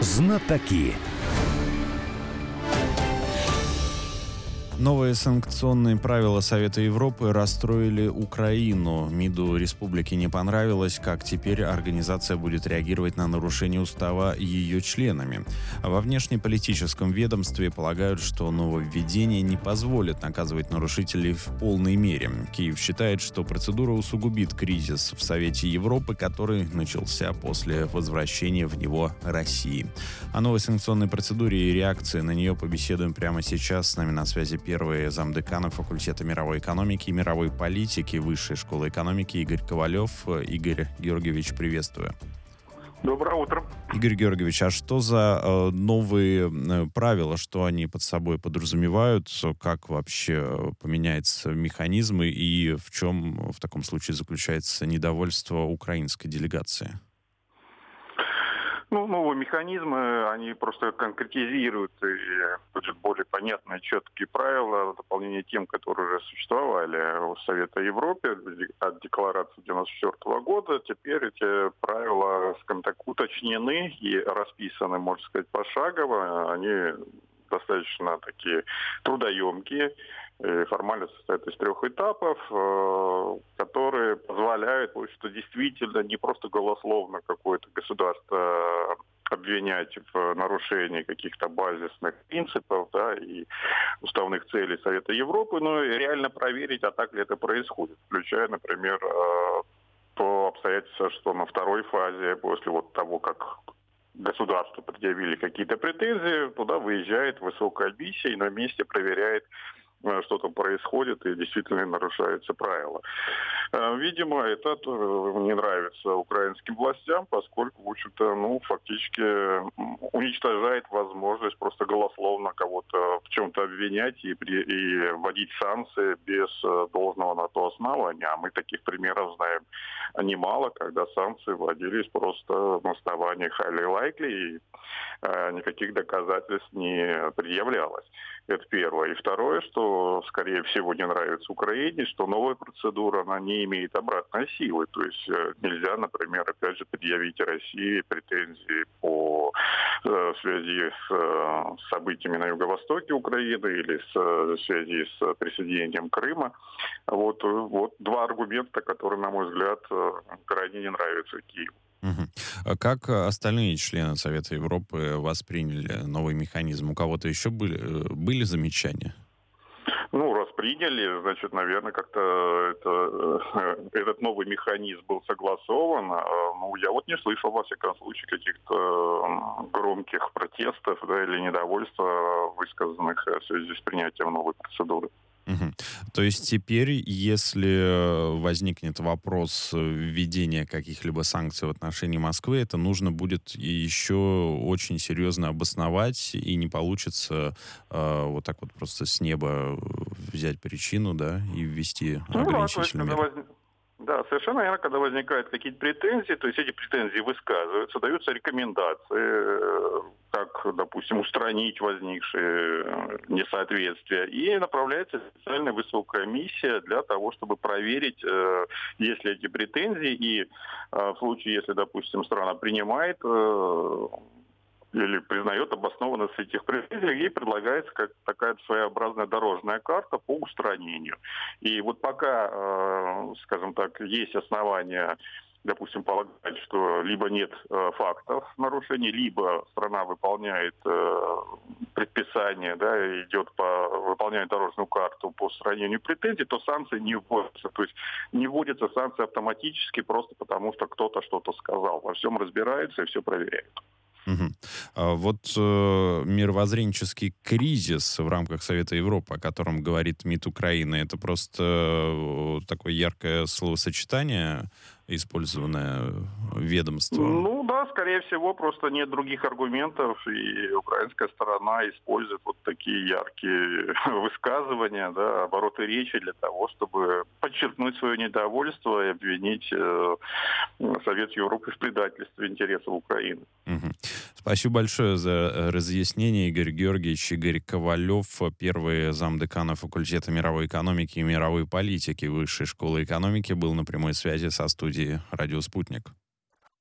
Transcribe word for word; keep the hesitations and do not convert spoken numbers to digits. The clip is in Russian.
Знатоки. Новые санкционные правила Совета Европы расстроили Украину. МИДу республики не понравилось, как теперь организация будет реагировать на нарушение устава ее членами. Во внешнеполитическом ведомстве полагают, что нововведение не позволит наказывать нарушителей в полной мере. Киев считает, что процедура усугубит кризис в Совете Европы, который начался после возвращения в него России. О новой санкционной процедуре и реакции на нее побеседуем прямо сейчас. С нами на связи первый замдекана факультета мировой экономики и мировой политики Высшей школы экономики Игорь Ковалев. Игорь Георгиевич, приветствую. Доброе утро. Игорь Георгиевич, а что за э, новые э, правила, что они под собой подразумевают, как вообще поменяются механизмы и в чем в таком случае заключается недовольство украинской делегации? Ну, новые механизмы, они просто конкретизируют и будут более понятные, четкие правила в дополнение тем, которые уже существовали у Совета Европы от декларации девяносто четвёртого года. Теперь эти правила, скажем так, уточнены и расписаны, можно сказать, пошагово. Они достаточно такие трудоемкие, формально состоят из трех этапов, которые позволяют, что действительно не просто голословно какое-то государство обвинять в нарушении каких-то базисных принципов, да, и уставных целей Совета Европы, но и реально проверить, а так ли это происходит, включая, например, то обстоятельство, что на второй фазе, после вот того, как государству предъявили какие-то претензии, туда выезжает высокая миссия и на месте проверяет, что там происходит, и действительно нарушаются правила. Видимо, это не нравится украинским властям, поскольку, в общем-то, ну, фактически уничтожает возможность просто голословно кого-то в чем-то обвинять и, при, и вводить санкции без должного на то основания. А мы таких примеров знаем немало, когда санкции вводились просто на основании highly likely, и э, никаких доказательств не предъявлялось. Это первое. И второе, что, скорее всего, не нравится Украине, что новая процедура, она не имеет обратной силы. То есть нельзя, например, опять же, предъявить России претензии по э, связи с э, событиями на юго-востоке Украины или с, в связи с присоединением Крыма. Вот, вот два аргумента, которые, на мой взгляд, крайне не нравятся Киеву. Угу. Как остальные члены Совета Европы восприняли новый механизм? У кого-то еще были, были замечания? Ну, раз приняли, значит, наверное, как-то это, этот новый механизм был согласован. Ну, я вот не слышал, во всяком случае, каких-то громких протестов, да, или недовольства, высказанных в связи с принятием новой процедуры. Угу. То есть теперь, если возникнет вопрос введения каких-либо санкций в отношении Москвы, это нужно будет еще очень серьезно обосновать, и не получится э, вот так вот просто с неба взять причину, да, и ввести ограничительные ну, меры. Да, Да, совершенно верно, когда возникают какие-то претензии, то есть эти претензии высказываются, даются рекомендации, как, допустим, устранить возникшие несоответствия, и направляется специальная высокая миссия для того, чтобы проверить, есть ли эти претензии, и в случае, если, допустим, страна принимает или признает обоснованность этих претензий, ей предлагается как такая своеобразная дорожная карта по устранению. И вот пока, э, скажем так, есть основания, допустим, полагать, что либо нет э, фактов нарушений, либо страна выполняет э, предписание, да, идет по выполняет дорожную карту по устранению претензий, то санкции не вводятся. То есть не вводятся санкции автоматически просто потому, что кто-то что-то сказал. Во всем разбираются и все проверяют. Угу. А вот э, мировоззренческий кризис в рамках Совета Европы, о котором говорит МИД Украины, это просто э, такое яркое словосочетание, использованное ведомством? Ну да, скорее всего, просто нет других аргументов, и украинская сторона использует вот такие яркие высказывания, да, обороты речи для того, чтобы подчеркнуть свое недовольство и обвинить э, Совет Европы в предательстве интересов Украины. Угу. Спасибо большое за разъяснение, Игорь Георгиевич. Игорь Ковалев, первый замдекана факультета мировой экономики и мировой политики Высшей школы экономики, был на прямой связи со студией «Радио Спутник».